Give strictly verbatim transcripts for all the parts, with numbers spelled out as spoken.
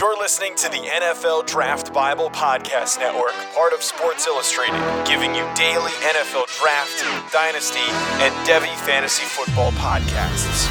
You're listening to the N F L Draft Bible Podcast Network, part of Sports Illustrated, giving you daily N F L Draft, Dynasty, and Devy Fantasy Football podcasts.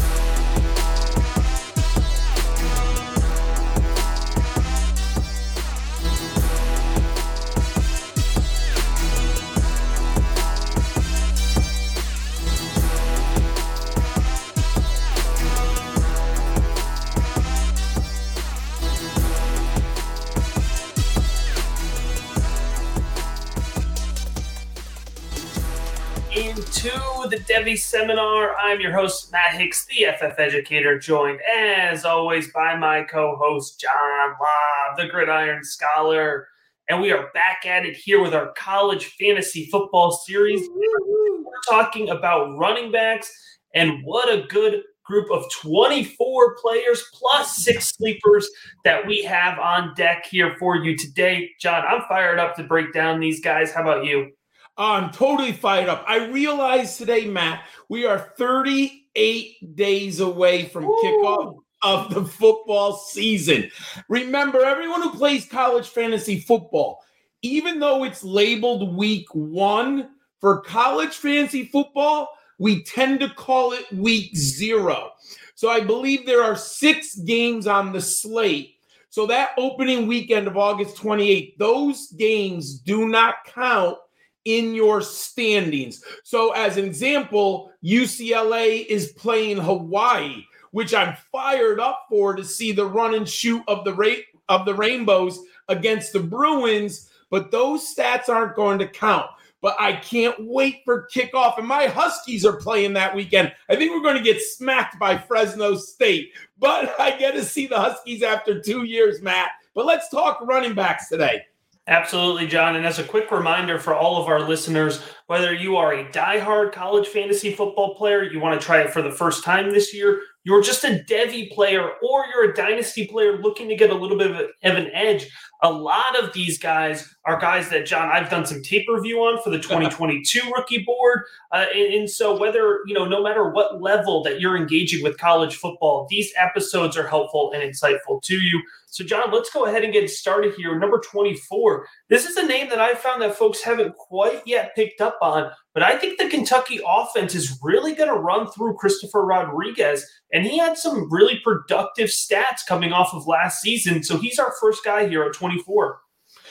Into the Devy Seminar. I'm your host, Matt Hicks, the F F Educator, joined as always by my co-host, John Lobb, the Gridiron Scholar. And we are back at it here with our college fantasy football series. We're talking about running backs, and what a good group of twenty-four players plus six sleepers that we have on deck here for you today. John, I'm fired up to break down these guys. How about you? I'm totally fired up. I realize today, Matt, we are thirty-eight days away from Ooh. kickoff of the football season. Remember, everyone who plays college fantasy football, even though it's labeled week one, for college fantasy football, we tend to call it week zero. So I believe there are six games on the slate. So that opening weekend of August twenty-eighth, those games do not count in your standings. So as an example, U C L A is playing Hawaii, which I'm fired up for to see the run and shoot of the ra- of the Rainbows against the Bruins, but those stats aren't going to count. But I can't wait for kickoff, and my Huskies are playing that weekend. I think we're going to get smacked by Fresno State, but I get to see the Huskies after two years, Matt. But let's talk running backs today. Absolutely, John. And as a quick reminder for all of our listeners, whether you are a diehard college fantasy football player, you want to try it for the first time this year, you're just a Devy player, or you're a dynasty player looking to get a little bit of, a, of an edge, a lot of these guys are guys that, John, I've done some tape review on for the twenty twenty-two rookie board. Uh, and, and so whether, you know, no matter what level that you're engaging with college football, these episodes are helpful and insightful to you. So, John, let's go ahead and get started here. Number twenty-four. This is a name that I found that folks haven't quite yet picked up on, but I think the Kentucky offense is really going to run through Christopher Rodriguez, and he had some really productive stats coming off of last season. So he's our first guy here at twenty-four.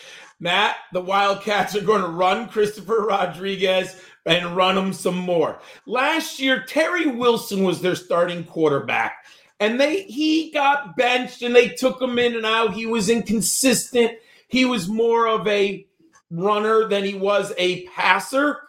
Matt, the Wildcats are going to run Christopher Rodriguez and run him some more. Last year, Terry Wilson was their starting quarterback, and they he got benched, and they took him in and out. He was inconsistent. He was more of a runner than he was a passer.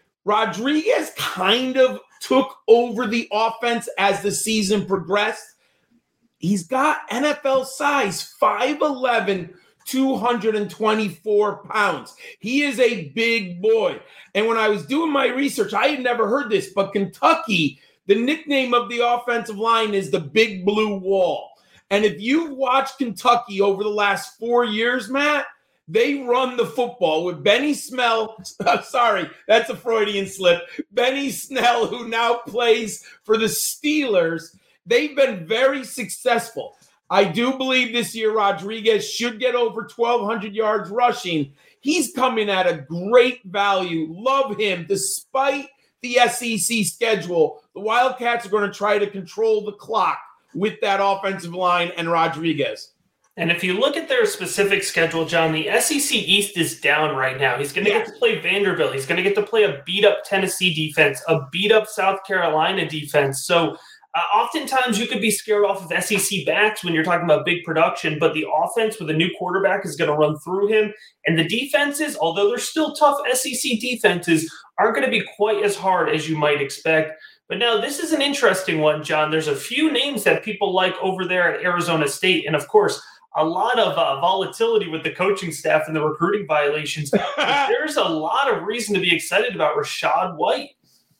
Rodriguez kind of took over the offense as the season progressed. He's got N F L size, five eleven, two hundred twenty-four pounds. He is a big boy. And when I was doing my research, I had never heard this, but Kentucky, the nickname of the offensive line is the Big Blue Wall. And if you've watched Kentucky over the last four years, Matt, they run the football with Benny Snell. Sorry, that's a Freudian slip. Benny Snell, who now plays for the Steelers. They've been very successful. I do believe this year Rodriguez should get over twelve hundred yards rushing. He's coming at a great value. Love him. Despite the S E C schedule, the Wildcats are going to try to control the clock with that offensive line and Rodriguez. And if you look at their specific schedule, John, the S E C East is down right now. He's going to yes. get to play Vanderbilt. He's going to get to play a beat-up Tennessee defense, a beat-up South Carolina defense. So uh, oftentimes you could be scared off of S E C backs when you're talking about big production, but the offense with a new quarterback is going to run through him. And the defenses, although they're still tough S E C defenses, aren't going to be quite as hard as you might expect. But now this is an interesting one, John. There's a few names that people like over there at Arizona State. And, of course, a lot of uh, volatility with the coaching staff and the recruiting violations. There's a lot of reason to be excited about Rachaad White.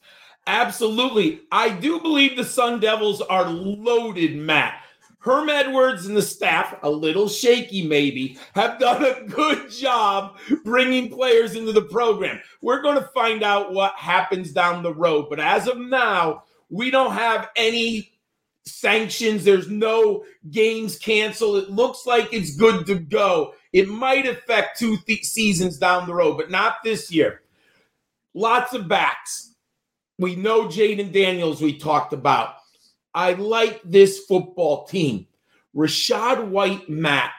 Absolutely. I do believe the Sun Devils are loaded, Matt. Herm Edwards and the staff, a little shaky maybe, have done a good job bringing players into the program. We're going to find out what happens down the road. But as of now, we don't have any sanctions. There's no games canceled. It looks like it's good to go. It might affect two th- seasons down the road, but not this year. Lots of backs. We know Jaden Daniels we talked about. I like this football team. Rachaad White, Matt,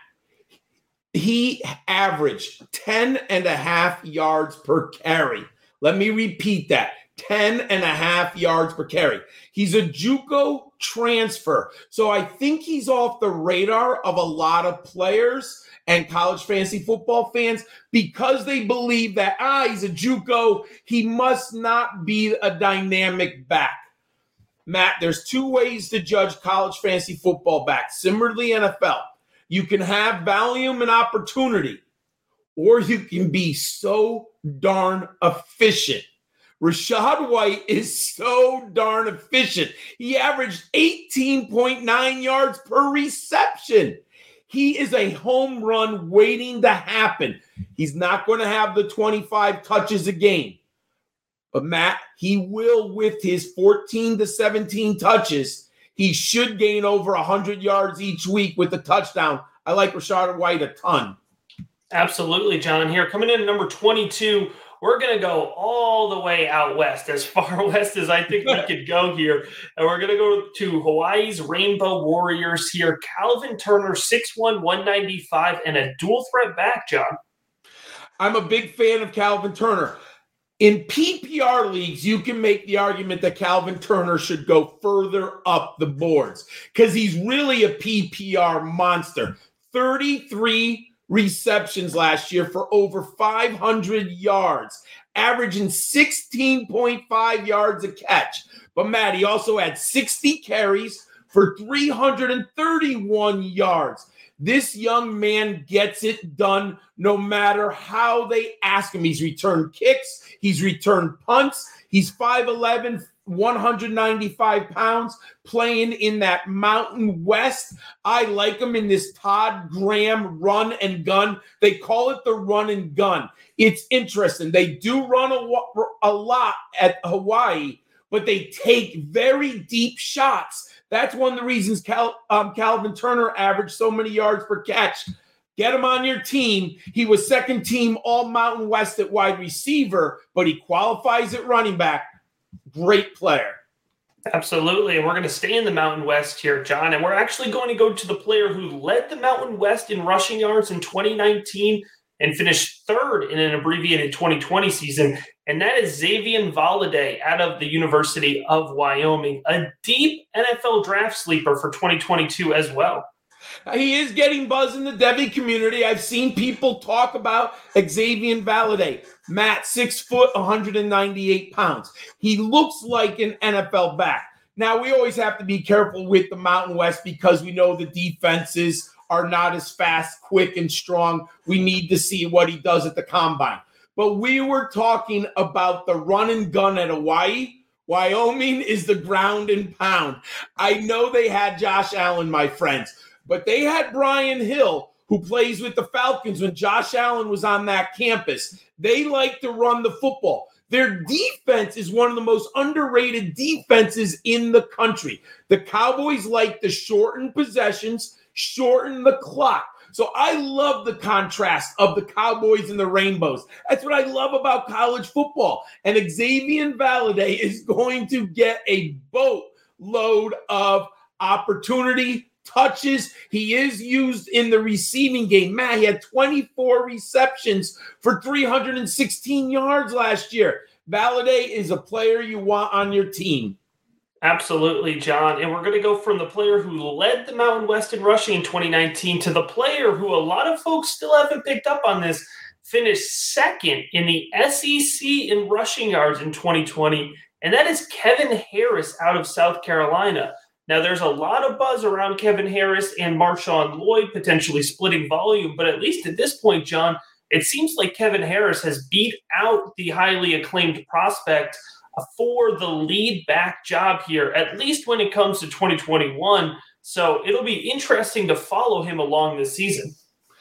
he averaged ten and a half yards per carry. Let me repeat that. ten and a half yards per carry. He's a JUCO transfer. So I think he's off the radar of a lot of players and college fantasy football fans because they believe that, ah, he's a JUCO. He must not be a dynamic back. Matt, there's two ways to judge college fantasy football backs, similar to the N F L. You can have volume and opportunity, or you can be so darn efficient. Rachaad White is so darn efficient. He averaged eighteen point nine yards per reception. He is a home run waiting to happen. He's not going to have the twenty-five touches a game. But, Matt, he will with his fourteen to seventeen touches. He should gain over one hundred yards each week with a touchdown. I like Rachaad White a ton. Absolutely, John. Here, coming in at number twenty-two, we're going to go all the way out west, as far west as I think we could go here. And we're going to go to Hawaii's Rainbow Warriors here. Calvin Turner, six one, one ninety-five, and a dual threat back, John. I'm a big fan of Calvin Turner. In P P R leagues, you can make the argument that Calvin Turner should go further up the boards because he's really a P P R monster. thirty-three receptions last year for over five hundred yards, averaging sixteen point five yards a catch. But, Matt, he also had sixty carries for three hundred thirty-one yards. This young man gets it done no matter how they ask him. He's returned kicks. He's returned punts. He's five eleven, one hundred ninety-five pounds, playing in that Mountain West. I like him in this Todd Graham run and gun. They call it the run and gun. It's interesting. They do run a, a lot at Hawaii, but they take very deep shots. That's one of the reasons Cal, um, Calvin Turner averaged so many yards per catch. Get him on your team. He was second team all Mountain West at wide receiver, but he qualifies at running back. Great player. Absolutely. And we're going to stay in the Mountain West here, John. And we're actually going to go to the player who led the Mountain West in rushing yards in twenty nineteen and finished third in an abbreviated twenty twenty season. And that is Xavier Valladay out of the University of Wyoming, a deep N F L draft sleeper for twenty twenty-two as well. He is getting buzz in the Devy community. I've seen people talk about Xavier Valladay. Matt, six foot, one hundred ninety-eight pounds. He looks like an N F L back. Now, we always have to be careful with the Mountain West because we know the defenses are not as fast, quick, and strong. We need to see what he does at the combine. But we were talking about the run and gun at Hawaii. Wyoming is the ground and pound. I know they had Josh Allen, my friends, but they had Brian Hill, who plays with the Falcons when Josh Allen was on that campus. They like to run the football. Their defense is one of the most underrated defenses in the country. The Cowboys like to shorten possessions, shorten the clock. So I love the contrast of the Cowboys and the Rainbows. That's what I love about college football. And Xavier Valladay is going to get a boatload of opportunity, touches. He is used in the receiving game. Matt, he had twenty-four receptions for three hundred sixteen yards last year. Valladay is a player you want on your team. Absolutely, John. And we're going to go from the player who led the Mountain West in rushing in twenty nineteen to the player who a lot of folks still haven't picked up on this, finished second in the S E C in rushing yards in twenty twenty, and that is Kevin Harris out of South Carolina. Now, there's a lot of buzz around Kevin Harris and Marshawn Lloyd potentially splitting volume, but at least at this point, John, it seems like Kevin Harris has beat out the highly acclaimed prospect for the lead back job here, at least when it comes to twenty twenty-one. So it'll be interesting to follow him along this season.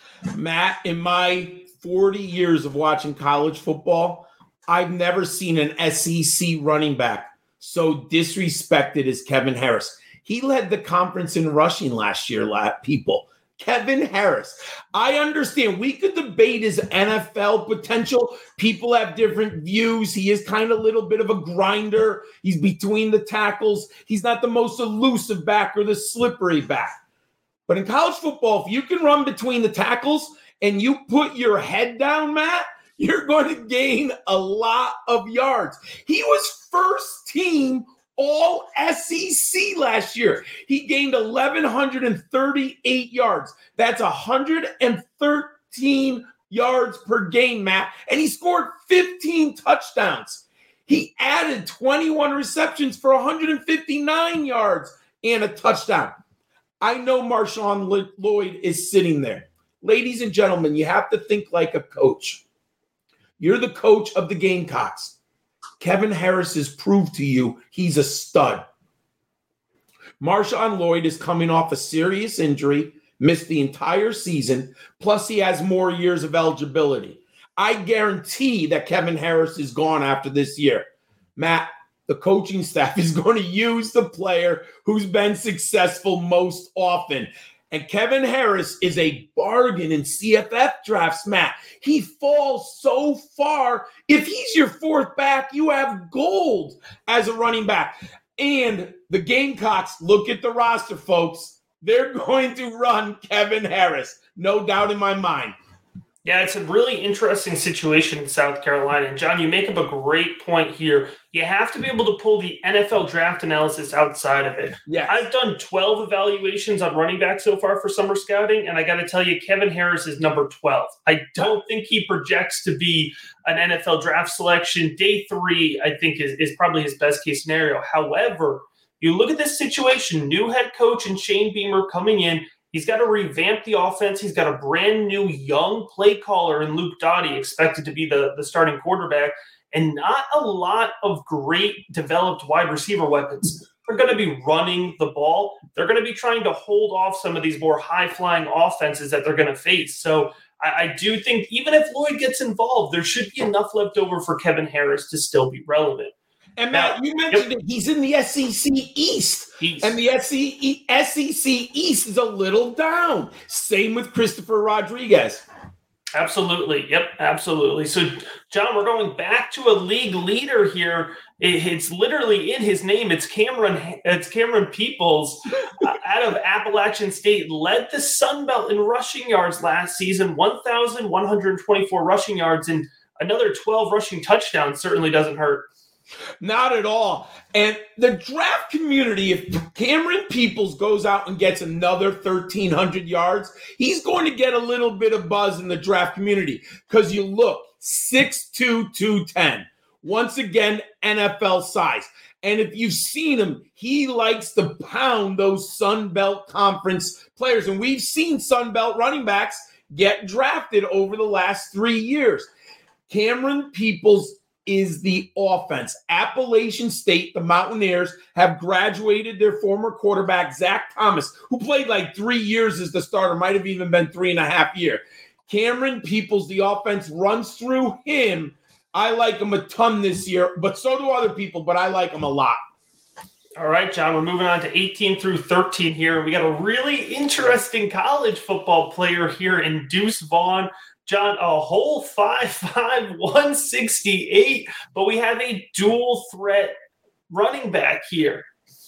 Matt, in my forty years of watching college football, I've never seen an S E C running back so disrespected as Kevin Harris. He led the conference in rushing last year, people. Kevin Harris. I understand we could debate his N F L potential. People have different views. He is kind of a little bit of a grinder. He's between the tackles. He's not the most elusive back or the slippery back. But in college football, if you can run between the tackles and you put your head down, Matt, you're going to gain a lot of yards. He was first team all S E C last year. He gained eleven thirty-eight yards. That's one hundred thirteen yards per game, Matt. And he scored fifteen touchdowns. He added twenty-one receptions for one hundred fifty-nine yards and a touchdown. I know Marshawn Lloyd is sitting there. Ladies and gentlemen, you have to think like a coach. You're the coach of the Gamecocks. Kevin Harris has proved to you he's a stud. Marshawn Lloyd is coming off a serious injury, missed the entire season, plus he has more years of eligibility. I guarantee that Kevin Harris is gone after this year. Matt, the coaching staff is going to use the player who's been successful most often. And Kevin Harris is a bargain in C F F drafts, Matt. He falls so far. If he's your fourth back, you have gold as a running back. And the Gamecocks, look at the roster, folks. They're going to run Kevin Harris. No doubt in my mind. Yeah, it's a really interesting situation in South Carolina. And, John, you make up a great point here. You have to be able to pull the N F L draft analysis outside of it. Yes. I've done twelve evaluations on running back so far for summer scouting, and I got to tell you, Kevin Harris is number twelve. I don't think he projects to be an N F L draft selection. Day three, I think, is, is probably his best case scenario. However, you look at this situation, new head coach and Shane Beamer coming in. He's got to revamp the offense. He's got a brand new young play caller in Luke Doughty expected to be the, the starting quarterback, and not a lot of great developed wide receiver weapons. They're going to be running the ball. They're going to be trying to hold off some of these more high-flying offenses that they're going to face. So I, I do think even if Lloyd gets involved, there should be enough left over for Kevin Harris to still be relevant. And Matt, now, you mentioned yep. it. He's in the S E C East. East. And the S E C East is a little down. Same with Christopher Rodriguez. Absolutely. Yep, absolutely. So, John, we're going back to a league leader here. It's literally in his name. It's Cameron It's Cameron Peoples uh, out of Appalachian State. Led the Sun Belt in rushing yards last season, one thousand one hundred twenty-four rushing yards, and another twelve rushing touchdowns certainly doesn't hurt. Not at all. And the draft community, if Cameron Peoples goes out and gets another thirteen hundred yards, he's going to get a little bit of buzz in the draft community. Because you look, six two, two ten. Once again, N F L size. And if you've seen him, he likes to pound those Sun Belt Conference players. And we've seen Sun Belt running backs get drafted over the last three years. Cameron Peoples is the offense. Appalachian State, the Mountaineers, have graduated their former quarterback, Zach Thomas, who played like three years as the starter, might have even been three and a half years. Cameron Peoples, the offense runs through him. I like him a ton this year, but so do other people, but I like him a lot. All right, John, we're moving on to eighteen through thirteen here. We got a really interesting college football player here in Deuce Vaughn. John, a whole five five, one sixty-eight, but we have a dual threat running back here.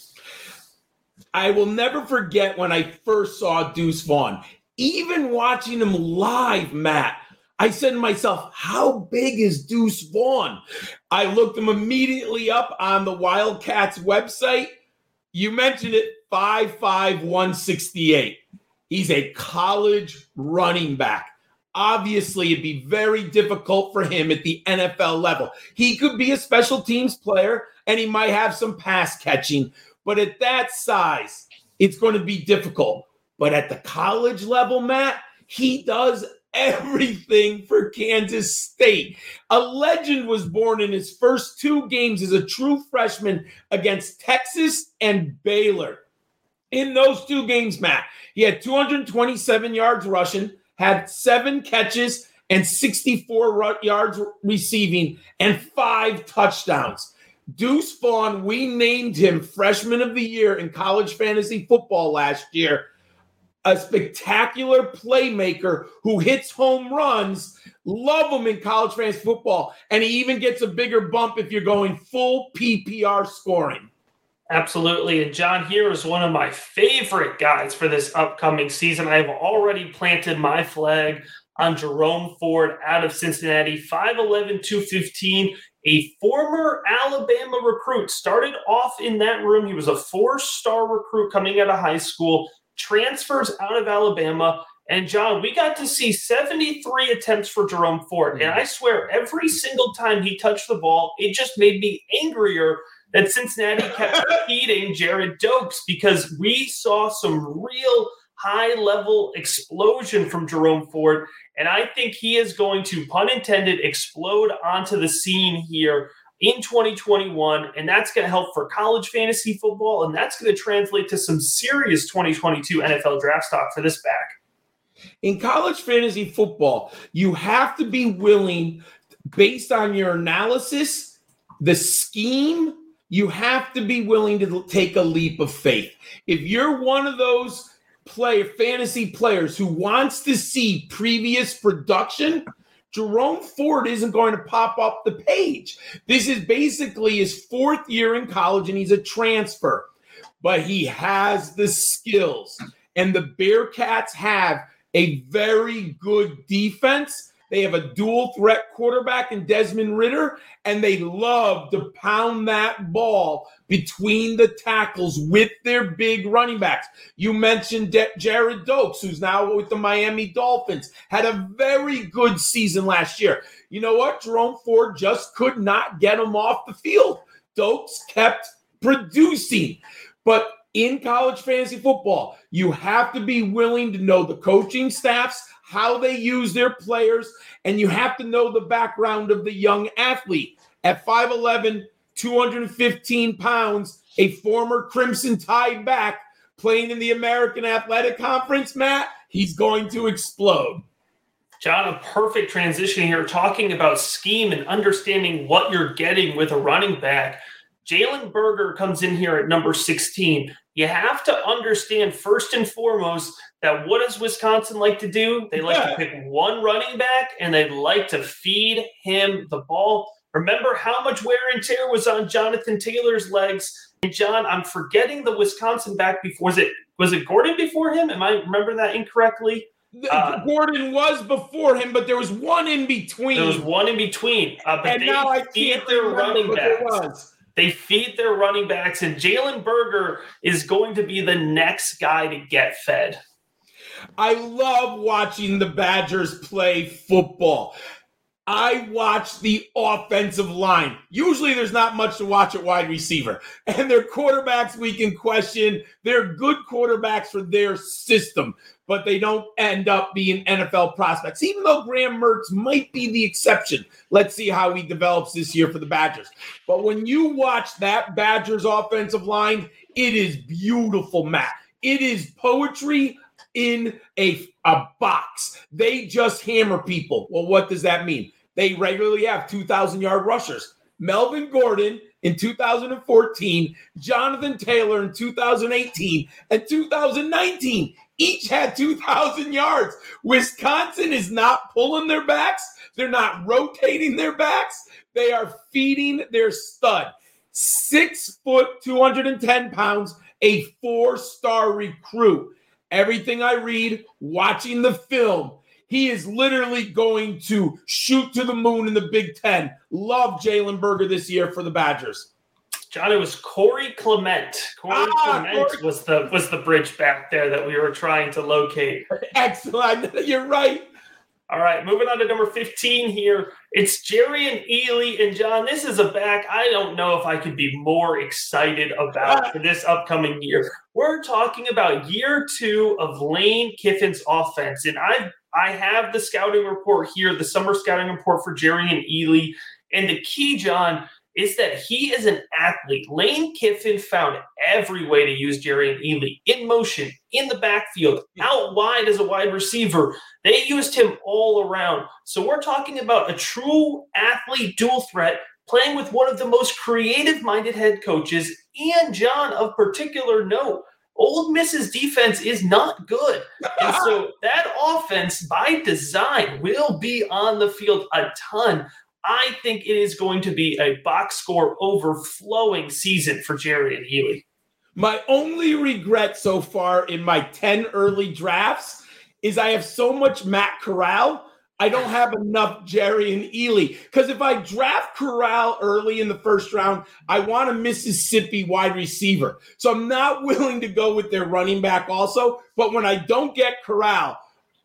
I will never forget when I first saw Deuce Vaughn. Even watching him live, Matt, I said to myself, how big is Deuce Vaughn? I looked him immediately up on the Wildcats website. You mentioned it, five five, one sixty-eight. He's a college running back. Obviously, it'd be very difficult for him at the N F L level. He could be a special teams player, and he might have some pass catching. But at that size, it's going to be difficult. But at the college level, Matt, he does everything for Kansas State. A legend was born in his first two games as a true freshman against Texas and Baylor. In those two games, Matt, he had two hundred twenty-seven yards rushing, had seven catches and sixty-four yards receiving, and five touchdowns. Deuce Vaughn, we named him Freshman of the Year in college fantasy football last year. A spectacular playmaker who hits home runs. Love him in college fantasy football. And he even gets a bigger bump if you're going full P P R scoring. Absolutely. And John, here is one of my favorite guys for this upcoming season. I've already planted my flag on Jerome Ford out of Cincinnati, five eleven, two fifteen, a former Alabama recruit. Started off in that room. He was a four-star recruit coming out of high school, transfers out of Alabama. And John, we got to see seventy-three attempts for Jerome Ford. And I swear every single time he touched the ball, it just made me angrier that Cincinnati kept feeding Jared Dokes, because we saw some real high-level explosion from Jerome Ford. And I think he is going to, pun intended, explode onto the scene here in twenty twenty-one. And that's going to help for college fantasy football. And that's going to translate to some serious twenty twenty-two N F L draft stock for this back. In college fantasy football, you have to be willing, based on your analysis, the scheme, you have to be willing to take a leap of faith. If you're one of those play fantasy players who wants to see previous production, Jerome Ford isn't going to pop up the page. This is basically his fourth year in college, and he's a transfer. But he has the skills. And the Bearcats have a very good defense. They have a dual threat quarterback in Desmond Ridder, and they love to pound that ball between the tackles with their big running backs. You mentioned De- Jared Dokes, who's now with the Miami Dolphins, had a very good season last year. You know what? Jerome Ford just could not get him off the field. Dokes kept producing. But in college fantasy football, you have to be willing to know the coaching staffs, how they use their players, and you have to know the background of the young athlete. At five eleven, two hundred fifteen pounds, a former Crimson Tide back playing in the American Athletic Conference, Matt, he's going to explode. John, a perfect transition here, talking about scheme and understanding what you're getting with a running back. Jalen Berger comes in here at number sixteen. You have to understand, first and foremost, that what does Wisconsin like to do? They like to pick one running back, and they like to feed him the ball. Remember how much wear and tear was on Jonathan Taylor's legs. And, John, I'm forgetting the Wisconsin back before. Was it, was it Gordon before him? Am I remember that incorrectly? Uh, Gordon was before him, but there was one in between. There was one in between. Uh, but and they now I feed their running backs. They feed their running backs, and Jalen Berger is going to be the next guy to get fed. I love watching the Badgers play football. I watch the offensive line. Usually there's not much to watch at wide receiver. And their quarterbacks we can question. They're good quarterbacks for their system, but they don't end up being N F L prospects, even though Graham Mertz might be the exception. Let's see how he develops this year for the Badgers. But when you watch that Badgers offensive line, it is beautiful, Matt. It is poetry in a, a box. They just hammer people. Well, what does that mean? They regularly have two thousand yard rushers. Melvin Gordon in two thousand fourteen, Jonathan Taylor in two thousand eighteen, and two thousand nineteen. Each had two thousand yards. Wisconsin is not pulling their backs. They're not rotating their backs. They are feeding their stud. Six foot, two hundred ten pounds, a four-star recruit. Everything I read, watching the film, he is literally going to shoot to the moon in the Big Ten. Love Jalen Berger this year for the Badgers. John, it was Corey Clement. Corey ah, Clement Corey. was the was the bridge back there that we were trying to locate. Excellent. You're right. All right, moving on to number fifteen here. It's Jerrion Ealy. And, John, this is a back I don't know if I could be more excited about for this upcoming year. We're talking about year two of Lane Kiffin's offense. And I I have the scouting report here, the summer scouting report for Jerrion Ealy. And the key, John, is that he is an athlete. Lane Kiffin found every way to use Jerrion Ealy in motion, in the backfield, out wide as a wide receiver. They used him all around. So we're talking about a true athlete dual threat playing with one of the most creative-minded head coaches, and John, of particular note, Ole Miss's defense is not good. And so that offense, by design, will be on the field a ton. I think it is going to be a box score overflowing season for Jerrion Ealy. My only regret so far in my ten early drafts is I have so much Matt Corral, I don't have enough Jerrion Ealy. Because if I draft Corral early in the first round, I want a Mississippi wide receiver. So I'm not willing to go with their running back also. But when I don't get Corral,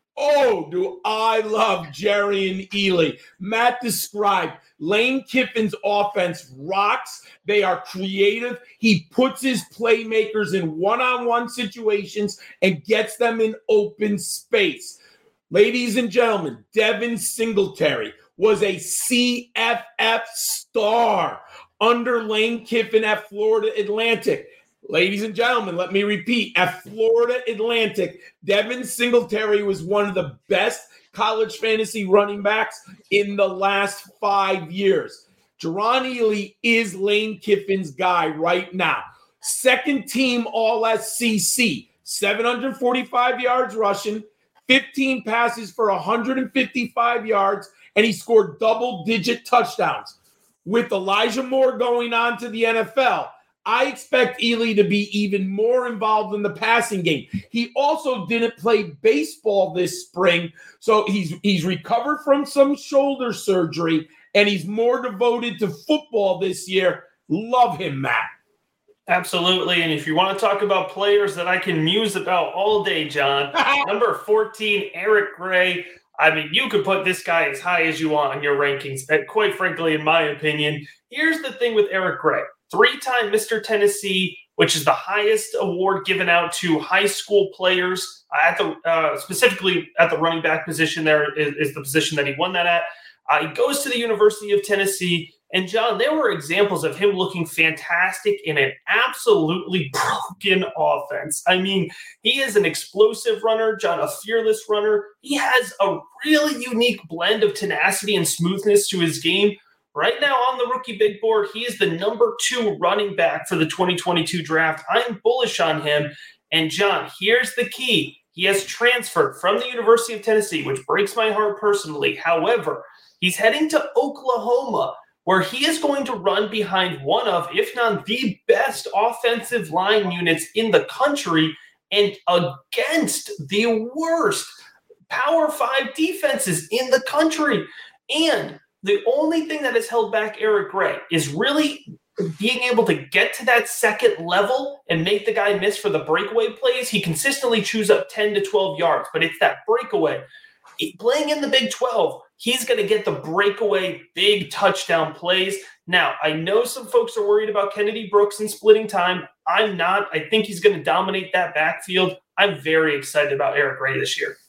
oh, do I love Jerrion Ealy. Matt described Lane Kiffin's offense rocks. They are creative. He puts his playmakers in one-on-one situations and gets them in open space. Ladies and gentlemen, Devin Singletary was a C F F star under Lane Kiffin at Florida Atlantic. Ladies and gentlemen, let me repeat. At Florida Atlantic, Devin Singletary was one of the best college fantasy running backs in the last five years. Jerrion Ealy is Lane Kiffin's guy right now. Second team All S E C, seven hundred forty-five yards rushing, fifteen passes for one hundred fifty-five yards, and he scored double-digit touchdowns. With Elijah Moore going on to the N F L, I expect Ealy to be even more involved in the passing game. He also didn't play baseball this spring, so he's he's recovered from some shoulder surgery, and he's more devoted to football this year. Love him, Matt. Absolutely, and if you want to talk about players that I can muse about all day, John, number fourteen, Eric Gray. I mean, you could put this guy as high as you want on your rankings. And quite frankly, in my opinion, here's the thing with Eric Gray. Three-time Mister Tennessee, which is the highest award given out to high school players, at the uh, specifically at the running back position there is, is the position that he won that at. Uh, he goes to the University of Tennessee. And, John, there were examples of him looking fantastic in an absolutely broken offense. I mean, he is an explosive runner, John, a fearless runner. He has a really unique blend of tenacity and smoothness to his game. Right now on the rookie big board, he is the number two running back for the twenty twenty-two draft. I'm bullish on him. And, John, here's the key. He has transferred from the University of Tennessee, which breaks my heart personally. However, he's heading to Oklahoma, where he is going to run behind one of, if not the best offensive line units in the country and against the worst Power Five defenses in the country. And the only thing that has held back Eric Gray is really being able to get to that second level and make the guy miss for the breakaway plays. He consistently chews up ten to twelve yards, but it's that breakaway. Playing in the Big twelve, he's going to get the breakaway big touchdown plays. Now, I know some folks are worried about Kennedy Brooks and splitting time. I'm not. I think he's going to dominate that backfield. I'm very excited about Eric Gray this year.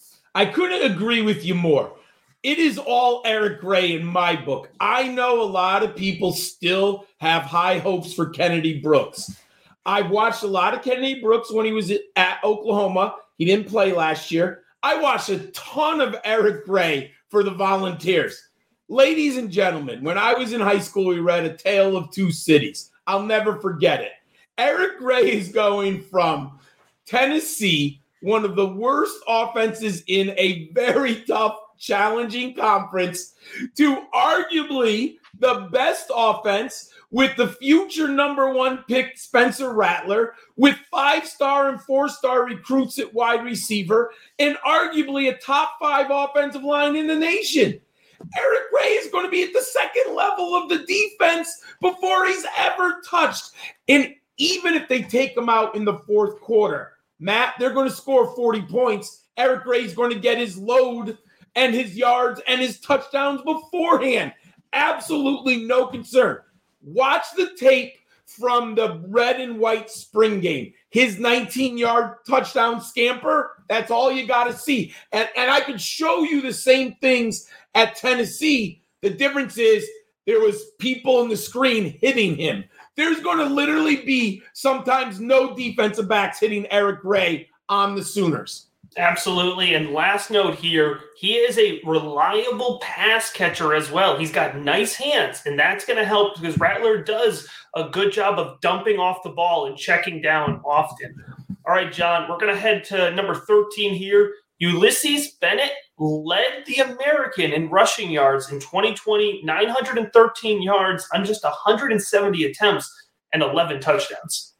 I couldn't agree with you more. It is all Eric Gray in my book. I know a lot of people still have high hopes for Kennedy Brooks. I've watched a lot of Kennedy Brooks when he was at Oklahoma. He didn't play last year. I watched a ton of Eric Gray for the Volunteers. Ladies and gentlemen, when I was in high school, we read A Tale of Two Cities. I'll never forget it. Eric Gray is going from Tennessee, one of the worst offenses in a very tough, challenging conference, to arguably the best offense with the future number one pick Spencer Rattler, with five-star and four-star recruits at wide receiver, and arguably a top five offensive line in the nation. Eric Gray is going to be at the second level of the defense before he's ever touched. And even if they take him out in the fourth quarter, Matt, they're going to score forty points. Eric Gray is going to get his load and his yards and his touchdowns beforehand. Absolutely no concern. Watch the tape from the red and white spring game. His nineteen-yard touchdown scamper, that's all you got to see. And, and I could show you the same things at Tennessee. The difference is there was people in the screen hitting him. There's going to literally be sometimes no defensive backs hitting Eric Gray on the Sooners. Absolutely. And last note here, he is a reliable pass catcher as well. He's got nice hands, and that's going to help because Rattler does a good job of dumping off the ball and checking down often. All right, John, we're going to head to number thirteen here. Ulysses Bennett led the American in rushing yards in twenty twenty, nine hundred thirteen yards on just one hundred seventy attempts and eleven touchdowns.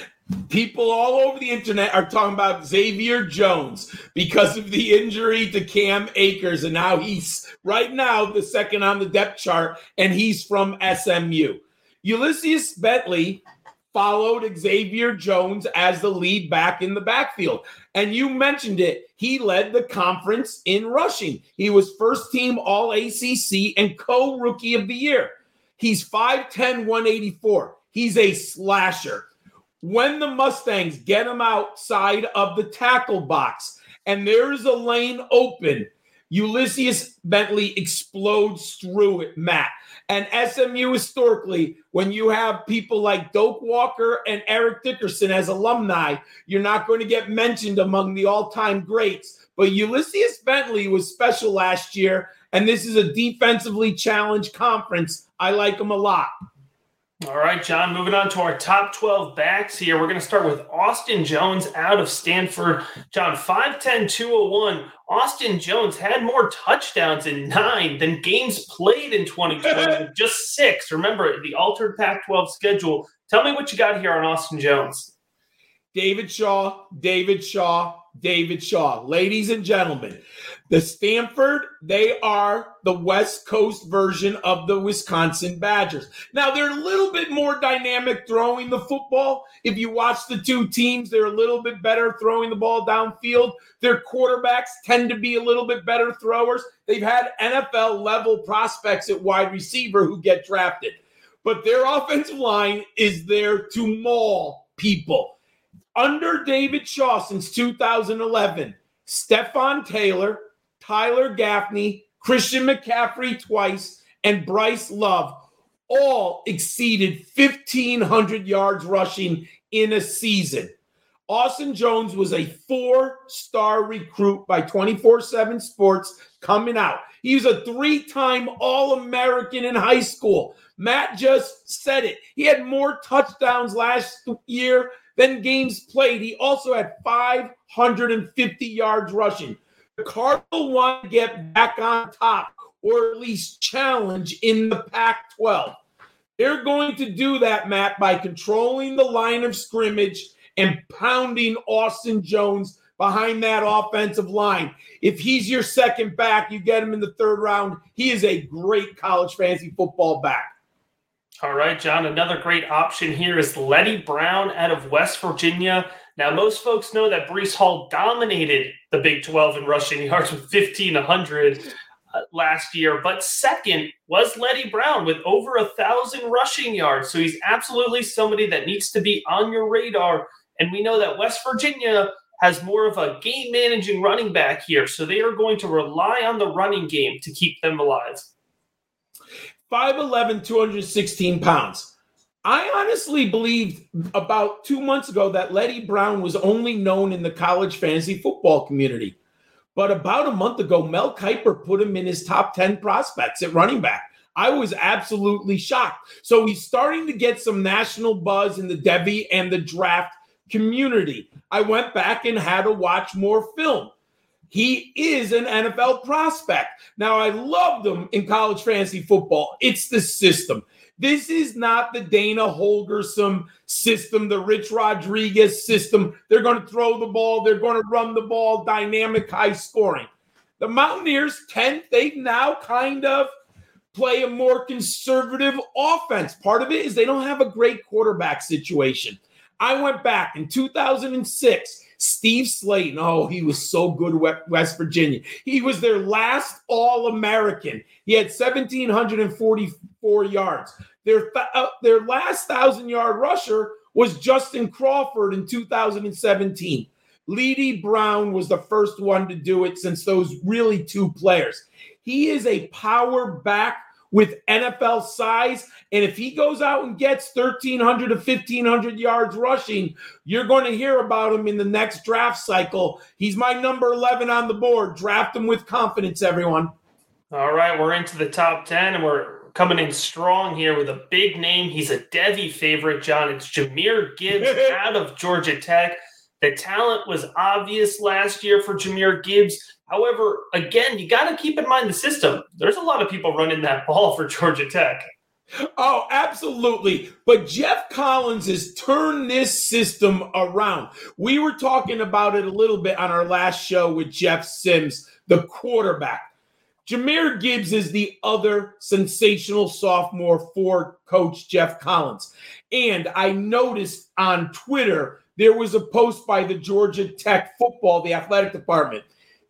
People all over the internet are talking about Xavier Jones because of the injury to Cam Akers, and now he's right now the second on the depth chart, and he's from S M U. Ulysses Bentley followed Xavier Jones as the lead back in the backfield. And you mentioned it. He led the conference in rushing. He was first team all A C C and co-rookie of the year. He's five ten, one eighty-four. He's a slasher. When the Mustangs get him outside of the tackle box and there's a lane open, Ulysses Bentley explodes through it, Matt. And S M U historically, when you have people like Doak Walker and Eric Dickerson as alumni, you're not going to get mentioned among the all-time greats. But Ulysses Bentley was special last year, and this is a defensively challenged conference. I like him a lot. All right, John, moving on to our top twelve backs here. We're going to start with Austin Jones out of Stanford. John, five ten, two oh one. Austin Jones had more touchdowns in nine than games played in twenty twenty, with just six. Remember, the altered Pac twelve schedule. Tell me what you got here on Austin Jones. David Shaw, David Shaw, David Shaw. Ladies and gentlemen, the Stanford, they are the West Coast version of the Wisconsin Badgers. Now, they're a little bit more dynamic throwing the football. If you watch the two teams, they're a little bit better throwing the ball downfield. Their quarterbacks tend to be a little bit better throwers. They've had N F L-level prospects at wide receiver who get drafted. But their offensive line is there to maul people. Under David Shaw since two thousand eleven, Stephon Taylor, Tyler Gaffney, Christian McCaffrey twice, and Bryce Love all exceeded fifteen hundred yards rushing in a season. Austin Jones was a four-star recruit by twenty-four seven Sports coming out. He was a three-time All-American in high school. Matt just said it. He had more touchdowns last year than games played. He also had five hundred fifty yards rushing. The Cardinals want to get back on top or at least challenge in the Pac twelve. They're going to do that, Matt, by controlling the line of scrimmage and pounding Austin Jones behind that offensive line. If he's your second back, you get him in the third round. He is a great college fantasy football back. All right, John, another great option here is Letty Brown out of West Virginia. Now, most folks know that Breece Hall dominated the Big twelve in rushing yards with fifteen hundred uh, last year, but second was Letty Brown with over one thousand rushing yards. So he's absolutely somebody that needs to be on your radar. And we know that West Virginia has more of a game-managing running back here, so they are going to rely on the running game to keep them alive. five eleven, two hundred sixteen pounds. I honestly believed about two months ago that Letty Brown was only known in the college fantasy football community. But about a month ago, Mel Kiper put him in his top ten prospects at running back. I was absolutely shocked. So he's starting to get some national buzz in the Devy and the draft community. I went back and had to watch more film. He is an N F L prospect. Now, I loved him in college fantasy football. It's the system. This is not the Dana Holgorsen system, the Rich Rodriguez system. They're going to throw the ball. They're going to run the ball, dynamic, high scoring. The Mountaineers tend, they now kind of play a more conservative offense. Part of it is they don't have a great quarterback situation. I went back in two thousand six. Steve Slayton, oh, he was so good at West Virginia. He was their last All-American. He had one thousand seven hundred forty-four yards. Their, th- uh, their last one thousand-yard rusher was Justin Crawford in two thousand seventeen. Letty Brown was the first one to do it since those really two players. He is a power back with N F L size. And if he goes out and gets thirteen hundred to fifteen hundred yards rushing, you're going to hear about him in the next draft cycle. He's my number eleven on the board. Draft him with confidence, everyone. All right, we're into the top ten, and we're coming in strong here with a big name. He's a Devy favorite, John. It's Jahmyr Gibbs out of Georgia Tech. The talent was obvious last year for Jahmyr Gibbs. However, again, you got to keep in mind the system. There's a lot of people running that ball for Georgia Tech. Oh, absolutely. But Jeff Collins has turned this system around. We were talking about it a little bit on our last show with Jeff Sims, the quarterback. Jahmyr Gibbs is the other sensational sophomore for Coach Jeff Collins. And I noticed on Twitter, there was a post by the Georgia Tech football, the athletic department.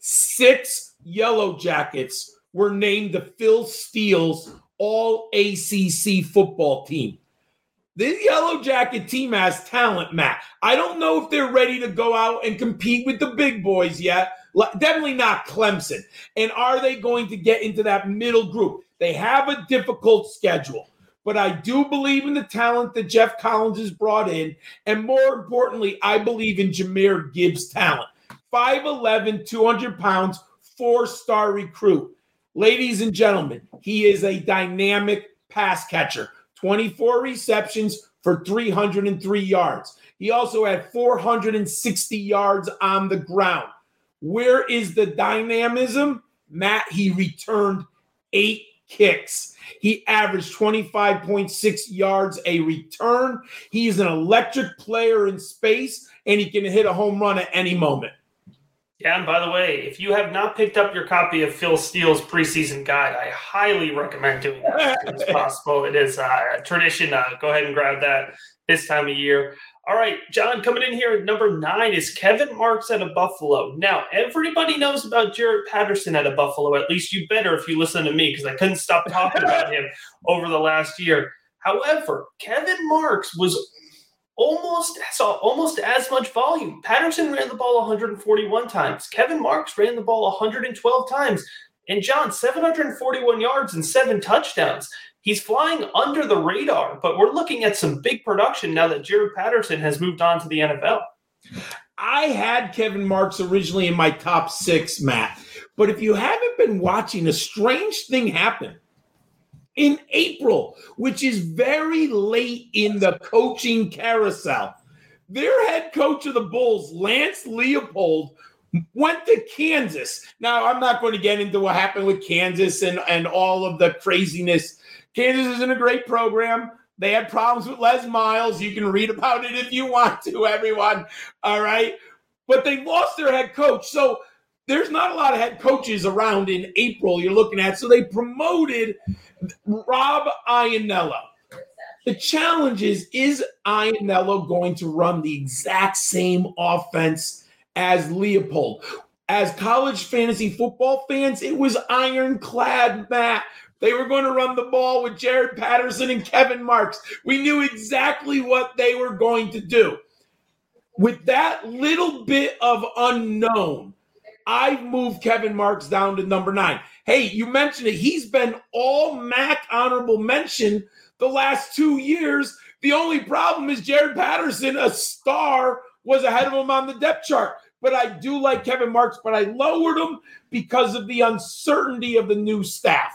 Six Yellow Jackets were named the Phil Steele's all A C C football team. This Yellow Jacket team has talent, Matt. I don't know if they're ready to go out and compete with the big boys yet. Definitely not Clemson. And are they going to get into that middle group? They have a difficult schedule. But I do believe in the talent that Jeff Collins has brought in. And more importantly, I believe in Jahmyr Gibbs' talent. five eleven, two hundred pounds, four-star recruit. Ladies and gentlemen, he is a dynamic pass catcher. twenty-four receptions for three hundred three yards. He also had four hundred sixty yards on the ground. Where is the dynamism? Matt, he returned eight kicks. He averaged twenty-five point six yards a return. He is an electric player in space, and he can hit a home run at any moment. Yeah, and by the way, if you have not picked up your copy of Phil Steele's preseason guide, I highly recommend doing that as soon as possible. It is uh, a tradition. Uh, go ahead and grab that this time of year. All right, John, coming in here at number nine is Kevin Marks out of Buffalo. Now, everybody knows about Jaret Patterson out of Buffalo. At least you better if you listen to me, because I couldn't stop talking about him over the last year. However, Kevin Marks was almost saw almost as much volume. Patterson ran the ball one hundred forty-one times. Kevin Marks ran the ball one hundred twelve times. And John, seven hundred forty-one yards and seven touchdowns. He's flying under the radar, but we're looking at some big production now that Jaret Patterson has moved on to the N F L. I had Kevin Marks originally in my top six, Matt. But if you haven't been watching, a strange thing happened. In April, which is very late in the coaching carousel, their head coach of the Bulls, Lance Leopold, went to Kansas. Now, I'm not going to get into what happened with Kansas and, and all of the craziness. Kansas isn't a great program. They had problems with Les Miles. You can read about it if you want to, everyone. All right. But they lost their head coach. So there's not a lot of head coaches around in April you're looking at. So they promoted Rob Ianello. The challenge is, is Ianello going to run the exact same offense as Leopold? As college fantasy football fans, it was ironclad, Matt. They were going to run the ball with Jaret Patterson and Kevin Marks. We knew exactly what they were going to do. With that little bit of unknown, I've moved Kevin Marks down to number nine. Hey, you mentioned it. He's been all M A C honorable mention the last two years. The only problem is Jaret Patterson, a star, was ahead of him on the depth chart. But I do like Kevin Marks, but I lowered him because of the uncertainty of the new staff.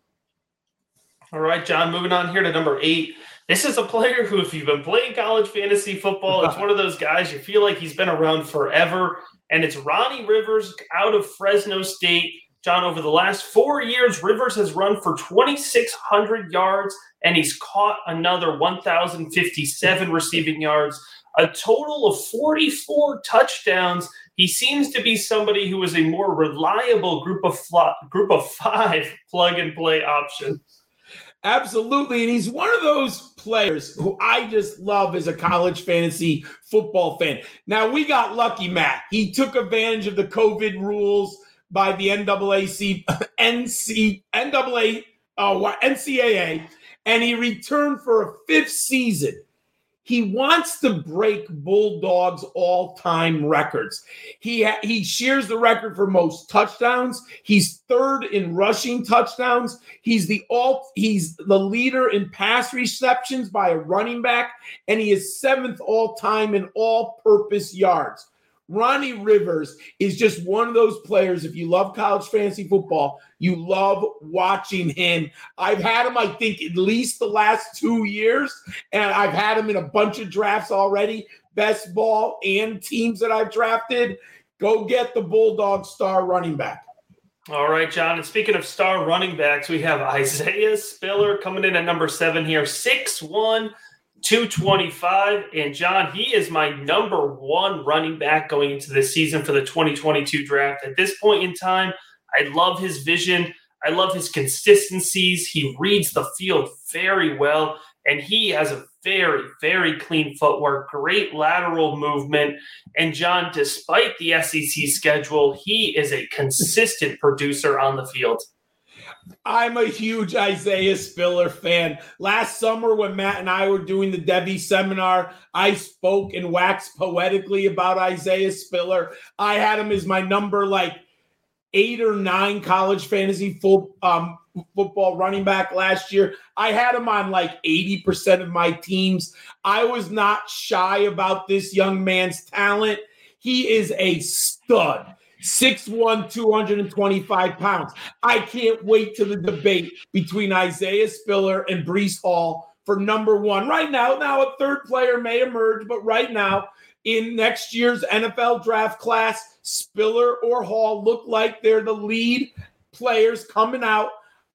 All right, John, moving on here to number eight. This is a player who, if you've been playing college fantasy football, it's one of those guys you feel like he's been around forever. And it's Ronnie Rivers out of Fresno State. John, over the last four years, Rivers has run for twenty-six hundred yards, and he's caught another one thousand fifty-seven receiving yards, a total of forty-four touchdowns. He seems to be somebody who is a more reliable group of fl- group of five plug-and-play option. Absolutely, and he's one of those players who I just love as a college fantasy football fan. Now, we got lucky, Matt. He took advantage of the COVID rules by the N double A C, N C, N double A, oh, N C double A, and he returned for a fifth season. He wants to break Bulldogs all-time records. He ha- he shares the record for most touchdowns. He's third in rushing touchdowns. He's the all he's the leader in pass receptions by a running back, and he is seventh all-time in all-purpose yards. Ronnie Rivers is just one of those players. If you love college fantasy football, you love watching him. I've had him, I think, at least the last two years, and I've had him in a bunch of drafts already, best ball and teams that I've drafted. Go get the Bulldog star running back. All right, John. And speaking of star running backs, we have Isaiah Spiller coming in at number seven here, six one, two twenty-five. And John, he is my number one running back going into this season for the twenty twenty-two draft. At this point in time, I love his vision. I love his consistencies. He reads the field very well, and he has a very, very clean footwork, great lateral movement. And John, despite the S E C schedule, he is a consistent producer on the field. I'm a huge Isaiah Spiller fan. Last summer when Matt and I were doing the Devi seminar, I spoke and waxed poetically about Isaiah Spiller. I had him as my number like eight or nine college fantasy full, um, football running back last year. I had him on like eighty percent of my teams. I was not shy about this young man's talent. He is a stud. six one, two hundred twenty-five pounds. I can't wait to the debate between Isaiah Spiller and Breece Hall for number one. Right now, now a third player may emerge, but right now in next year's N F L draft class, Spiller or Hall look like they're the lead players coming out.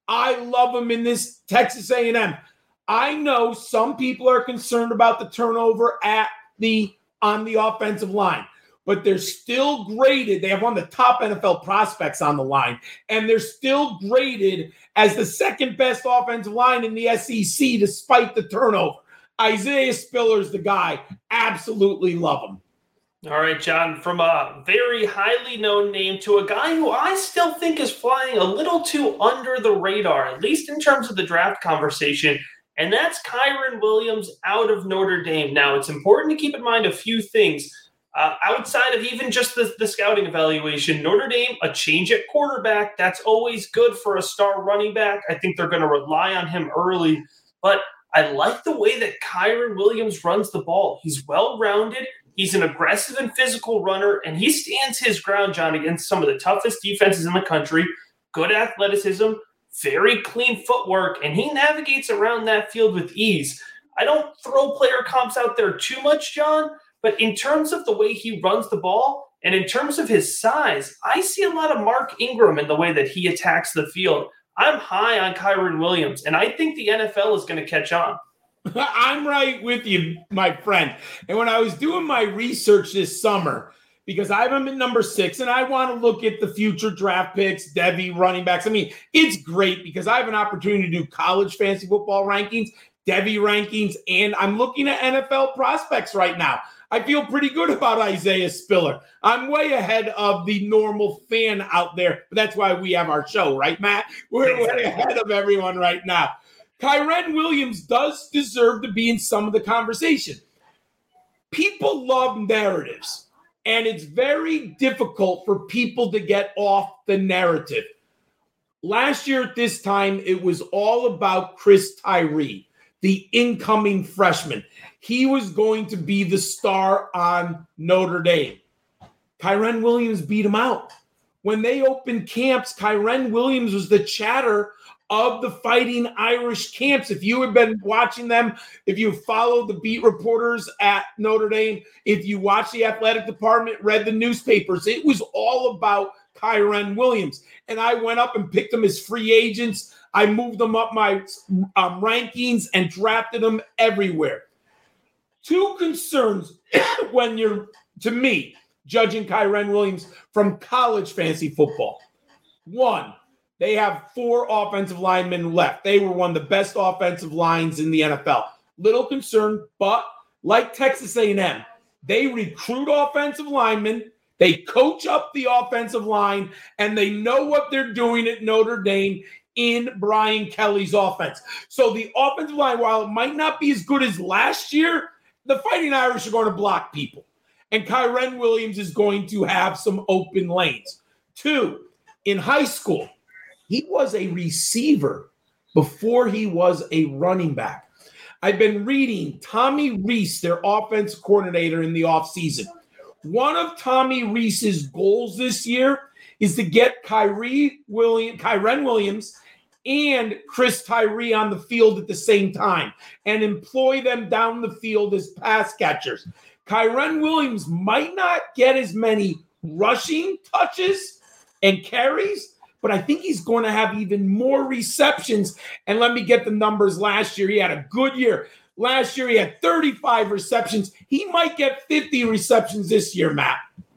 I love them in this Texas A and M. I know some people are concerned about the turnover at the on the offensive line, but they're still graded. They have one of the top N F L prospects on the line, and they're still graded as the second best offensive line in the S E C despite the turnover. Isaiah Spiller's the guy. Absolutely love him. All right, John, from a very highly known name to a guy who I still think is flying a little too under the radar, at least in terms of the draft conversation, and that's Kyren Williams out of Notre Dame. Now, it's important to keep in mind a few things. Uh, outside of even just the, the scouting evaluation, Notre Dame, a change at quarterback, that's always good for a star running back. I think they're going to rely on him early, but I like the way that Kyren Williams runs the ball. He's well-rounded. He's an aggressive and physical runner, and he stands his ground, John, against some of the toughest defenses in the country. Good athleticism, very clean footwork, and he navigates around that field with ease. I don't throw player comps out there too much, John, but in terms of the way he runs the ball and in terms of his size, I see a lot of Mark Ingram in the way that he attacks the field. I'm high on Kyren Williams, and I think the N F L is going to catch on. I'm right with you, my friend. And when I was doing my research this summer, because I have him at number six, and I want to look at the future draft picks, Devi running backs. I mean, it's great because I have an opportunity to do college fantasy football rankings, Devi rankings, and I'm looking at N F L prospects right now. I feel pretty good about Isaiah Spiller. I'm way ahead of the normal fan out there, but that's why we have our show, right, Matt? We're way ahead of everyone right now. Kyren Williams does deserve to be in some of the conversation. People love narratives, and it's very difficult for people to get off the narrative. Last year at this time, it was all about Chris Tyree, the incoming freshman. He was going to be the star on Notre Dame. Kyren Williams beat him out. When they opened camps, Kyren Williams was the chatter of the Fighting Irish camps. If you had been watching them, if you followed the beat reporters at Notre Dame, if you watched the athletic department, read the newspapers, it was all about Kyren Williams. And I went up and picked them as free agents. I moved them up my um, rankings and drafted them everywhere. Two concerns when you're, to me, judging Kyren Williams from college fantasy football. One, they have four offensive linemen left. They were one of the best offensive lines in the N F L. Little concerned, but like Texas A and M, they recruit offensive linemen, they coach up the offensive line, and they know what they're doing at Notre Dame in Brian Kelly's offense. So the offensive line, while it might not be as good as last year, the Fighting Irish are going to block people. And Kyren Williams is going to have some open lanes. Two, in high school, he was a receiver before he was a running back. I've been reading Tommy Rees, their offense coordinator in the offseason. One of Tommy Rees's goals this year is to get Kyrie William, Kyren Williams and Chris Tyree on the field at the same time and employ them down the field as pass catchers. Kyren Williams might not get as many rushing touches and carries, but I think he's going to have even more receptions. And let me get the numbers last year. He had a good year. Last year, he had thirty-five receptions. He might get fifty receptions this year, Matt.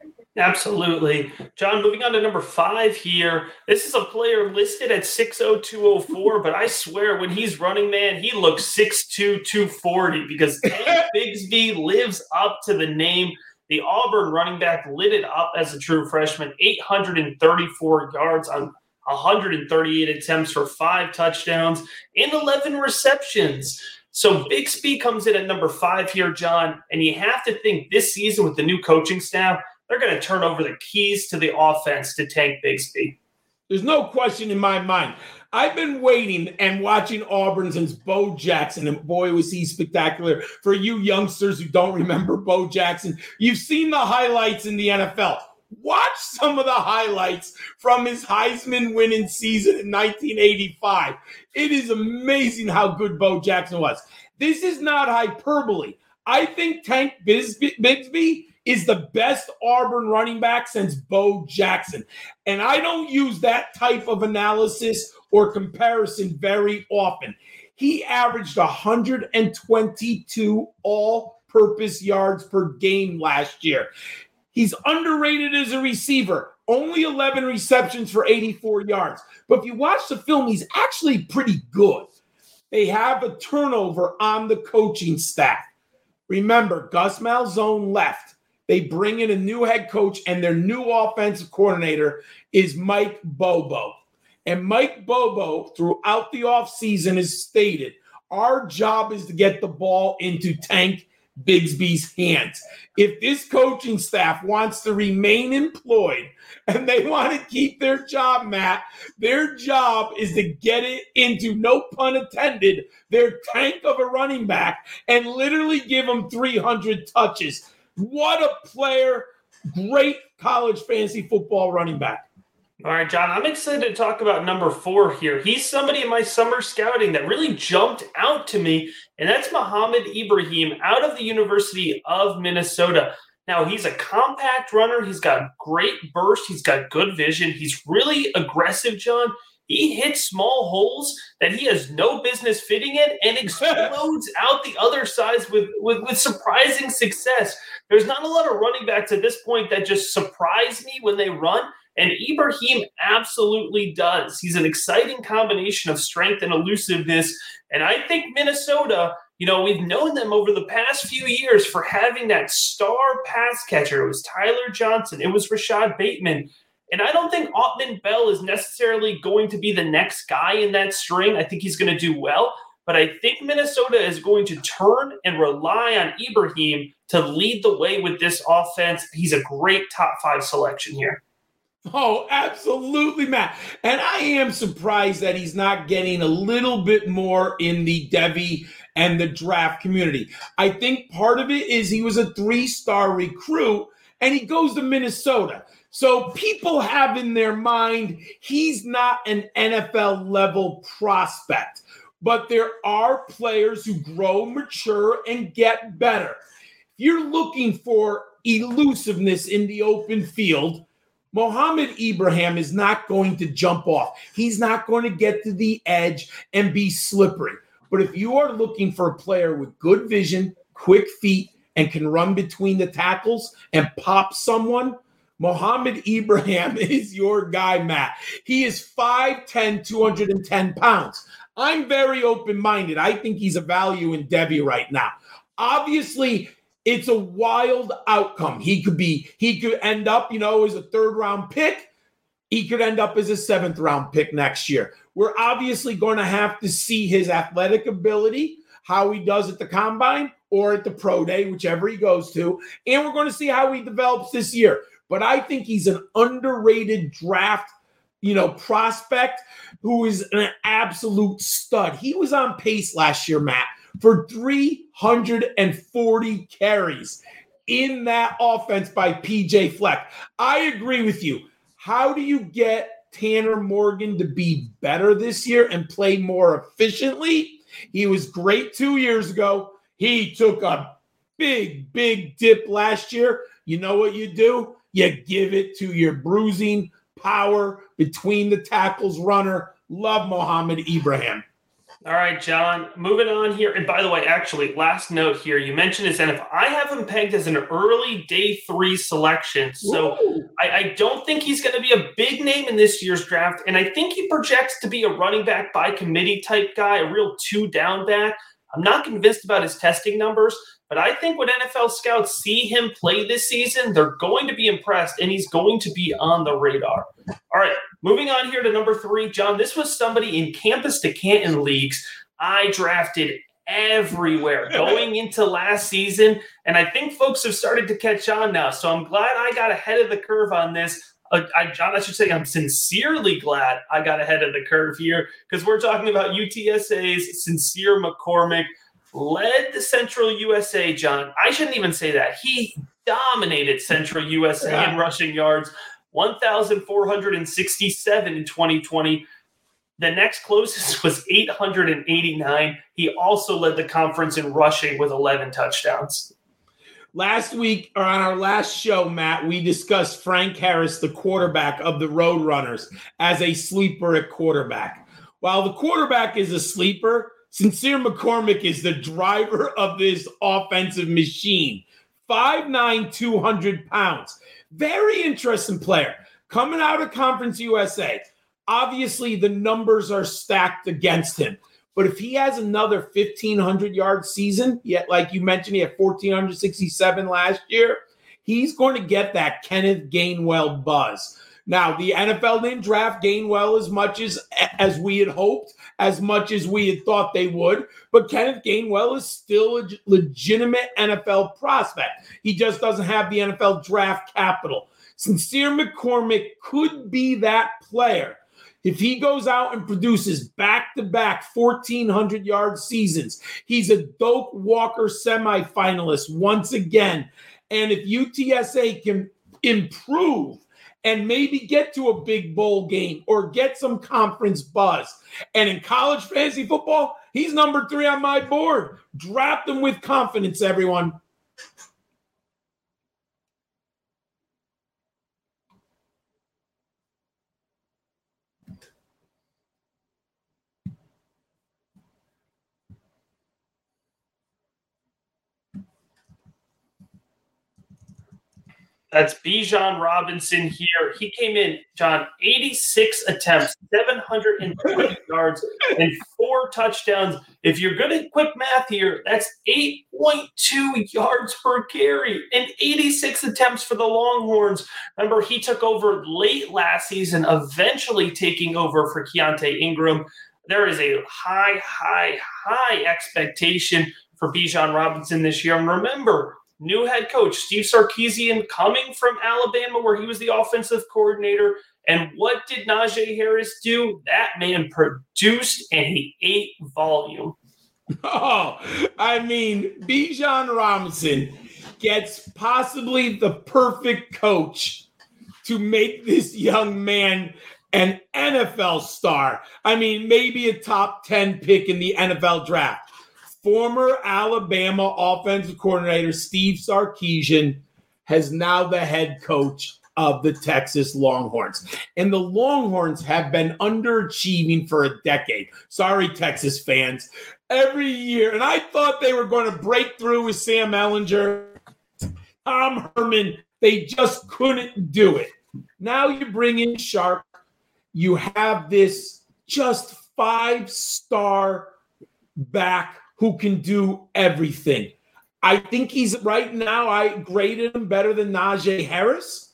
Absolutely. John, moving on to number five here. This is a player listed at six oh, two oh four, but I swear when he's running, man, he looks six two, two forty because Tank Bigsby lives up to the name. The Auburn running back lit it up as a true freshman, eight hundred thirty-four yards on one hundred thirty-eight attempts for five touchdowns and eleven receptions. So Bigsby comes in at number five here, John, and you have to think this season with the new coaching staff, they're going to turn over the keys to the offense to Tank Bigsby. There's no question in my mind. I've been waiting and watching Auburn since Bo Jackson, and boy, was he spectacular. For you youngsters who don't remember Bo Jackson, you've seen the highlights in the N F L. Watch some of the highlights from his Heisman winning season in nineteen eighty-five. It is amazing how good Bo Jackson was. This is not hyperbole. I think Tank Bigsby, Bigsby is the best Auburn running back since Bo Jackson. And I don't use that type of analysis or comparison very often. He averaged one hundred twenty-two all-purpose yards per game last year. He's underrated as a receiver, only eleven receptions for eighty-four yards. But if you watch the film, he's actually pretty good. They have a turnover on the coaching staff. Remember, Gus Malzahn left. They bring in a new head coach, and their new offensive coordinator is Mike Bobo. And Mike Bobo, throughout the offseason, has stated, our job is to get the ball into Tank Bigsby's hands. If this coaching staff wants to remain employed and they want to keep their job, Matt, their job is to get it into, no pun intended, their tank of a running back and literally give them three hundred touches. What a player. Great college fantasy football running back. All right, John, I'm excited to talk about number four here. He's somebody in my summer scouting that really jumped out to me, and that's Mohamed Ibrahim out of the University of Minnesota. Now, he's a compact runner. He's got great burst. He's got good vision. He's really aggressive, John. He hits small holes that he has no business fitting in and explodes out the other sides with, with, with surprising success. There's not a lot of running backs at this point that just surprise me when they run. And Ibrahim absolutely does. He's an exciting combination of strength and elusiveness. And I think Minnesota, you know, we've known them over the past few years for having that star pass catcher. It was Tyler Johnson. It was Rashad Bateman. And I don't think Autman Bell is necessarily going to be the next guy in that string. I think he's going to do well. But I think Minnesota is going to turn and rely on Ibrahim to lead the way with this offense. He's a great top five selection here. Oh, absolutely, Matt. And I am surprised that he's not getting a little bit more in the Devy and the draft community. I think part of it is he was a three-star recruit, and he goes to Minnesota. So people have in their mind he's not an N F L-level prospect. But there are players who grow, mature, and get better. If you're looking for elusiveness in the open field, Mohamed Ibrahim is not going to jump off. He's not going to get to the edge and be slippery. But if you are looking for a player with good vision, quick feet, and can run between the tackles and pop someone, Mohamed Ibrahim is your guy, Matt. He is five ten, two hundred ten pounds. I'm very open-minded. I think he's a value in Devy right now. Obviously, it's a wild outcome. He could be, he could end up, you know, as a third round pick. He could end up as a seventh round pick next year. We're obviously going to have to see his athletic ability. how he does at the combine or at the pro day, whichever he goes to. And we're going to see how he develops this year. But I think he's an underrated draft, you know, prospect who is an absolute stud. He was on pace last year, Matt, for three hundred forty carries in that offense by P J Fleck. I agree with you. How do you get Tanner Morgan to be better this year and play more efficiently? He was great two years ago. He took a big, big dip last year. You know what you do? You give it to your bruising power between the tackles runner. Love Mohamed Ibrahim. All right, John, moving on here. And by the way, actually, last note here, you mentioned his N F L. I have him pegged as an early day three selection. So I, I don't think he's going to be a big name in this year's draft. And I think he projects to be a running back by committee type guy, a real two down back. I'm not convinced about his testing numbers, but I think when N F L scouts see him play this season, they're going to be impressed, and he's going to be on the radar. All right, moving on here to number three, John. This was somebody in Campus to Canton leagues I drafted everywhere going into last season, and I think folks have started to catch on now, so I'm glad I got ahead of the curve on this. Uh, I, John, I should say I'm sincerely glad I got ahead of the curve here because we're talking about U T S A's Sincere McCormick. Led the Central U S A, John. I shouldn't even say that. He dominated Central U S A yeah. in rushing yards, one thousand four hundred sixty-seven in twenty twenty. The next closest was eight hundred eighty-nine. He also led the conference in rushing with eleven touchdowns. Last week, or on our last show, Matt, we discussed Frank Harris, the quarterback of the Roadrunners, as a sleeper at quarterback. While the quarterback is a sleeper, Sincere McCormick is the driver of this offensive machine. five nine, two hundred pounds. Very interesting player. Coming out of Conference U S A, obviously the numbers are stacked against him. But if he has another fifteen hundred yard season, yet like you mentioned, he had one thousand four hundred sixty-seven last year, he's going to get that Kenneth Gainwell buzz. Now, the N F L didn't draft Gainwell as much as, as we had hoped, as much as we had thought they would, but Kenneth Gainwell is still a legitimate N F L prospect. He just doesn't have the N F L draft capital. Sincere McCormick could be that player. If he goes out and produces back-to-back fourteen hundred yard seasons, he's a Doak Walker semifinalist once again. And if U T S A can improve and maybe get to a big bowl game or get some conference buzz, and in college fantasy football, he's number three on my board. Draft him with confidence, everyone. That's Bijan Robinson here. He came in, John, eighty-six attempts, seven hundred twenty yards, and four touchdowns. If you're good at quick math here, that's eight point two yards per carry and eighty-six attempts for the Longhorns. Remember, he took over late last season, eventually taking over for Keontae Ingram. There is a high, high, high expectation for Bijan Robinson this year. And remember, new head coach, Steve Sarkisian, coming from Alabama, where he was the offensive coordinator. And what did Najee Harris do? That man produced and he ate volume. Oh, I mean, Bijan Robinson gets possibly the perfect coach to make this young man an N F L star. I mean, maybe a top ten pick in the N F L draft. Former Alabama offensive coordinator Steve Sarkisian has now the head coach of the Texas Longhorns. And the Longhorns have been underachieving for a decade. Sorry, Texas fans. Every year, and I thought they were going to break through with Sam Ehlinger, Tom Herman. They just couldn't do it. Now you bring in Sharp. You have this just five-star back who can do everything. I think he's right now, I graded him better than Najee Harris.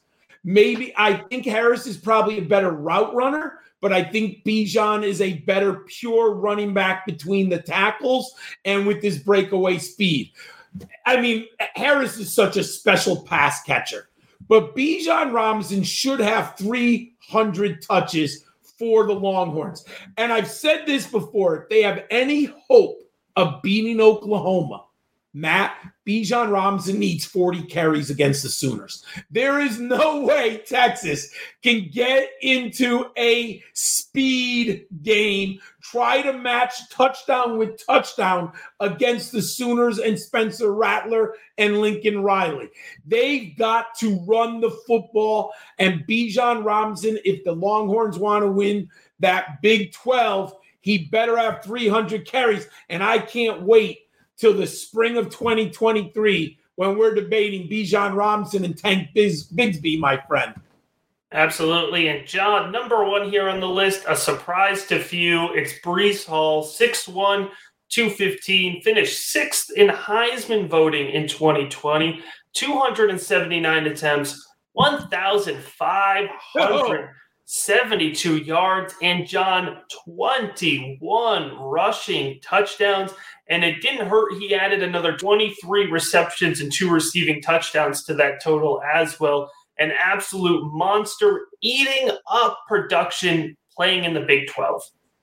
maybe I think Harris is probably a better route runner, but I think Bijan is a better pure running back between the tackles and with his breakaway speed. I mean, Harris is such a special pass catcher, but Bijan Robinson should have three hundred touches for the Longhorns. And I've said this before, if they have any hope of beating Oklahoma, Matt, Bijan Robinson needs forty carries against the Sooners. There is no way Texas can get into a speed game, try to match touchdown with touchdown against the Sooners and Spencer Rattler and Lincoln Riley. They've got to run the football, and Bijan Robinson, if the Longhorns want to win that Big twelve, he better have three hundred carries, and I can't wait till the spring of twenty twenty-three when we're debating Bijan Robinson and Tank Biz- Bigsby, my friend. Absolutely. And John, number one here on the list, a surprise to few. It's Breece Hall, six one, two fifteen, finished sixth in Heisman voting in twenty twenty, two hundred seventy-nine attempts, one thousand five hundred seventy-two yards, and John, twenty-one rushing touchdowns. And it didn't hurt. He added another twenty-three receptions and two receiving touchdowns to that total as well. An absolute monster, eating up production, playing in the Big twelve.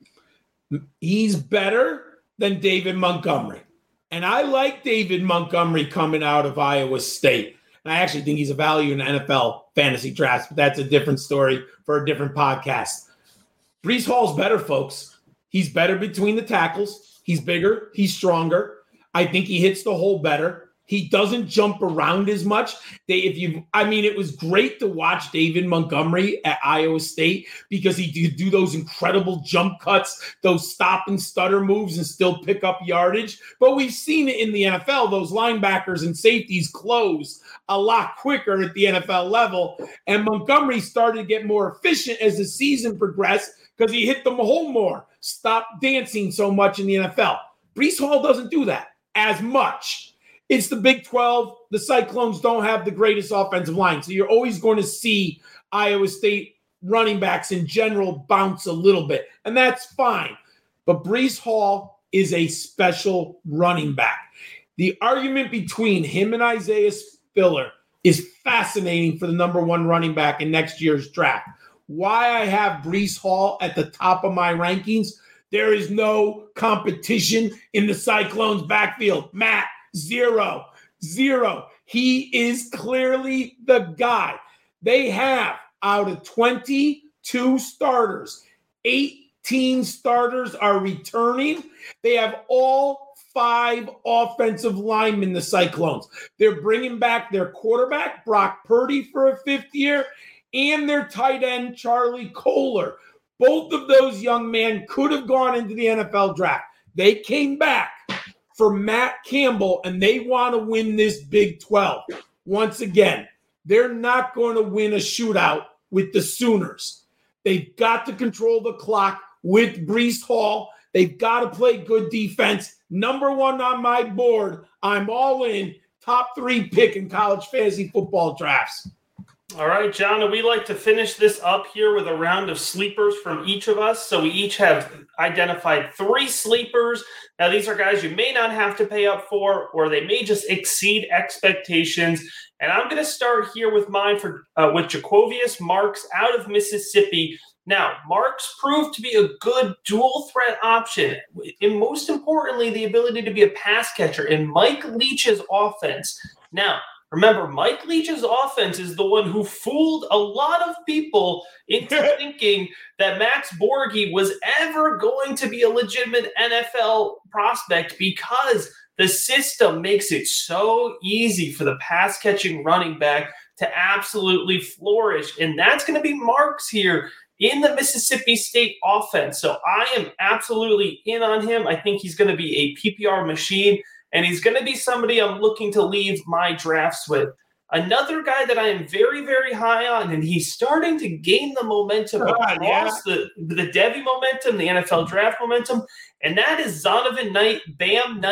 He's better than David Montgomery. And I like David Montgomery coming out of Iowa State. And I actually think he's a value in the N F L fantasy drafts, but that's a different story for a different podcast. Breece Hall's better, folks. He's better between the tackles. He's bigger. He's stronger. I think he hits the hole better. He doesn't jump around as much. They, if you, I mean, it was great to watch David Montgomery at Iowa State because he could do those incredible jump cuts, those stop and stutter moves and still pick up yardage. But we've seen it in the N F L. Those linebackers and safeties close a lot quicker at the N F L level. And Montgomery started to get more efficient as the season progressed because he hit the hole more. Stop dancing so much in the N F L. Breece Hall doesn't do that as much. It's the Big twelve. The Cyclones don't have the greatest offensive line. So you're always going to see Iowa State running backs in general bounce a little bit. And that's fine. But Breece Hall is a special running back. The argument between him and Isaiah Spiller is fascinating for the number one running back in next year's draft. Why I have Breece Hall at the top of my rankings, there is no competition in the Cyclones backfield. Matt, zero, zero. He is clearly the guy. They have, out of twenty-two starters, eighteen starters are returning. They have all five offensive linemen, the Cyclones. They're bringing back their quarterback, Brock Purdy, for a fifth year, and their tight end, Charlie Kohler. Both of those young men could have gone into the N F L draft. They came back for Matt Campbell, and they want to win this Big twelve. Once again, they're not going to win a shootout with the Sooners. They've got to control the clock with Breece Hall. They've got to play good defense. Number one on my board, I'm all in. Top three pick in college fantasy football drafts. All right, John, and we like to finish this up here with a round of sleepers from each of us. So we each have identified three sleepers. Now, these are guys you may not have to pay up for, or they may just exceed expectations. And I'm going to start here with mine for uh, with Jacovius Marks out of Mississippi. Now, Marks proved to be a good dual threat option, and most importantly, the ability to be a pass catcher in Mike Leach's offense. Now, remember, Mike Leach's offense is the one who fooled a lot of people into thinking that Max Borghi was ever going to be a legitimate N F L prospect because the system makes it so easy for the pass-catching running back to absolutely flourish. And that's going to be Marks here in the Mississippi State offense. So I am absolutely in on him. I think he's going to be a P P R machine. And he's going to be somebody I'm looking to leave my drafts with. Another guy that I am very, very high on, and he's starting to gain the momentum God, across yeah. the, the Devy momentum, the N F L draft momentum, and that is Zonovan Knight, Bam Knight,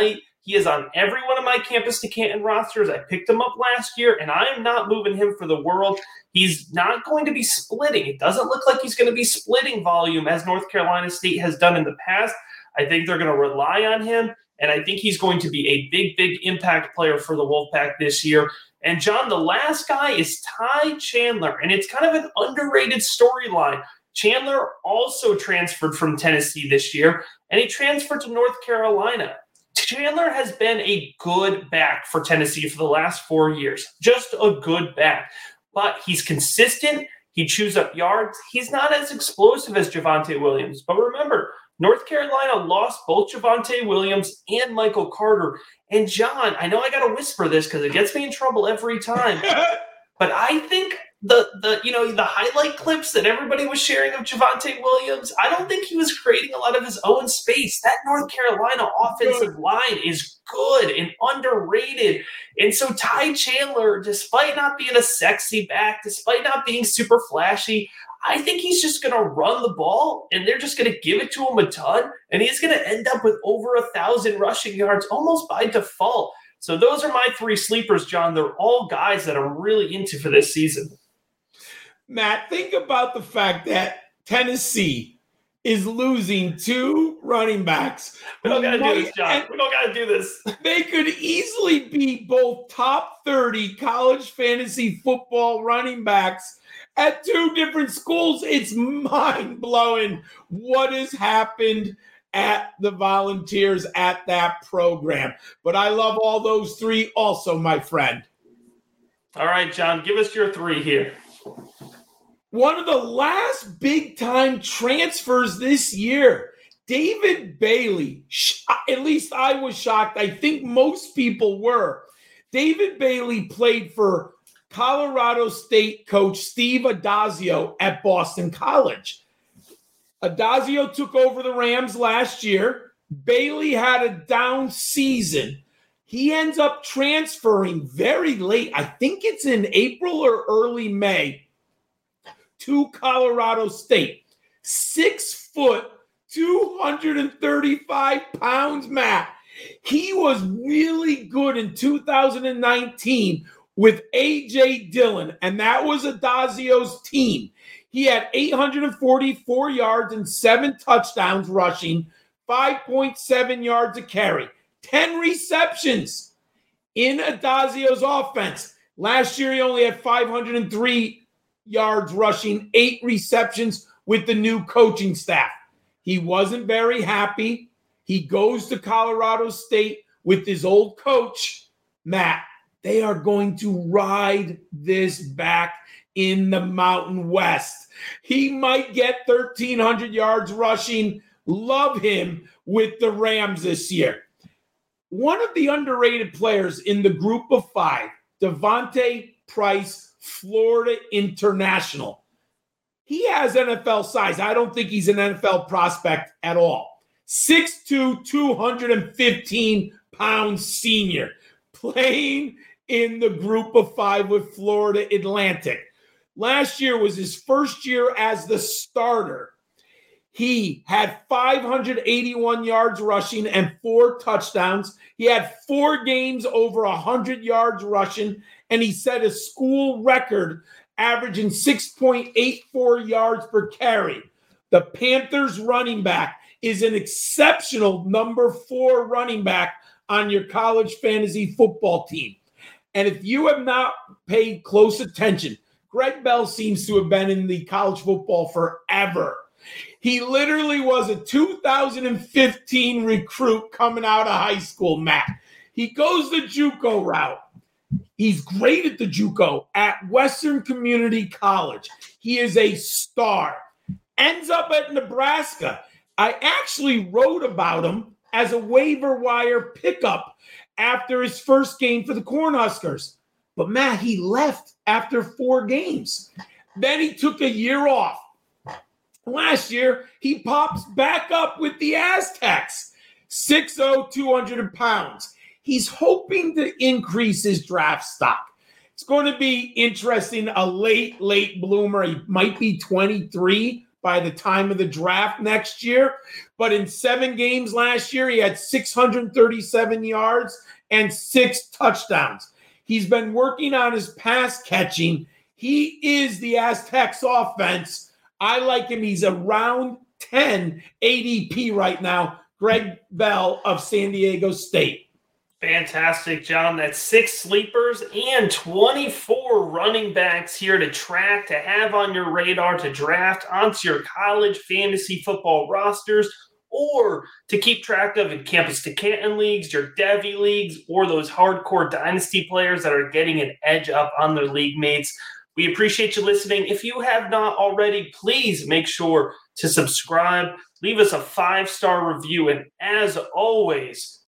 He is on every one of my Campus to Canton rosters. I picked him up last year, and I am not moving him for the world. He's not going to be splitting. It doesn't look like he's going to be splitting volume as North Carolina State has done in the past. I think they're going to rely on him, and I think he's going to be a big, big impact player for the Wolfpack this year. And, John, the last guy is Ty Chandler, and it's kind of an underrated storyline. Chandler also transferred from Tennessee this year, and he transferred to North Carolina. Chandler has been a good back for Tennessee for the last four years, just a good back. But he's consistent. He chews up yards. He's not as explosive as Javonte Williams. But remember, North Carolina lost both Javonte Williams and Michael Carter. And, John, I know I got to whisper this because it gets me in trouble every time. But I think the the you know the highlight clips that everybody was sharing of Javonte Williams, I don't think he was creating a lot of his own space. That North Carolina offensive line is good and underrated. And so Ty Chandler, despite not being a sexy back, despite not being super flashy, I think he's just going to run the ball, and they're just going to give it to him a ton, and he's going to end up with over a thousand rushing yards almost by default. So those are my three sleepers, John. They're all guys that I'm really into for this season. Matt, think about the fact that Tennessee is losing two running backs. We don't got to do this, John. We don't got to do this. They could easily be both top thirty college fantasy football running backs at two different schools. It's mind-blowing what has happened at the Volunteers at that program. But I love all those three also, my friend. All right, John, give us your three here. One of the last big-time transfers this year, David Bailey. At least I was shocked. I think most people were. David Bailey played for Colorado State coach Steve Addazio at Boston College. Addazio took over the Rams last year. Bailey had a down season. He ends up transferring very late. I think it's in April or early May to Colorado State. Six foot, two hundred thirty-five pounds, Matt. He was really good in two thousand nineteen with A J Dillon, and that was Addazio's team. He had eight hundred forty-four yards and seven touchdowns rushing, five point seven yards a carry, ten receptions in Addazio's offense. Last year, he only had five hundred three yards rushing, eight receptions with the new coaching staff. He wasn't very happy. He goes to Colorado State with his old coach, Matt. They are going to ride this back in the Mountain West. He might get thirteen hundred yards rushing. Love him with the Rams this year. One of the underrated players in the group of five, Devontae Price, Florida International. He has N F L size. I don't think he's an N F L prospect at all. six two, two hundred fifteen pounds senior, playing in the group of five with Florida Atlantic. Last year was his first year as the starter. He had five hundred eighty-one yards rushing and four touchdowns. He had four games over one hundred yards rushing, and he set a school record averaging six point eight four yards per carry. The Panthers running back is an exceptional number four running back on your college fantasy football team. And if you have not paid close attention, Greg Bell seems to have been in the college football forever. He literally was a two thousand fifteen recruit coming out of high school, Matt. He goes the JUCO route. He's great at the JUCO at Western Community College. He is a star. Ends up at Nebraska. I actually wrote about him as a waiver wire pickup after his first game for the Cornhuskers. But, Matt, he left after four games. Then he took a year off. Last year, he pops back up with the Aztecs, six oh, two hundred pounds. He's hoping to increase his draft stock. It's going to be interesting, a late, late bloomer. He might be twenty-three by the time of the draft next year. But in seven games last year, he had six hundred thirty-seven yards and six touchdowns. He's been working on his pass catching. He is the Aztecs offense. I like him. He's around ten A D P right now. Greg Bell of San Diego State. Fantastic, John. That's six sleepers and twenty-four running backs here to track, to have on your radar, to draft onto your college fantasy football rosters, or to keep track of in Campus to Canton leagues, your Devy leagues, or those hardcore dynasty players that are getting an edge up on their league mates. We appreciate you listening. If you have not already, please make sure to subscribe, leave us a five-star review, and as always,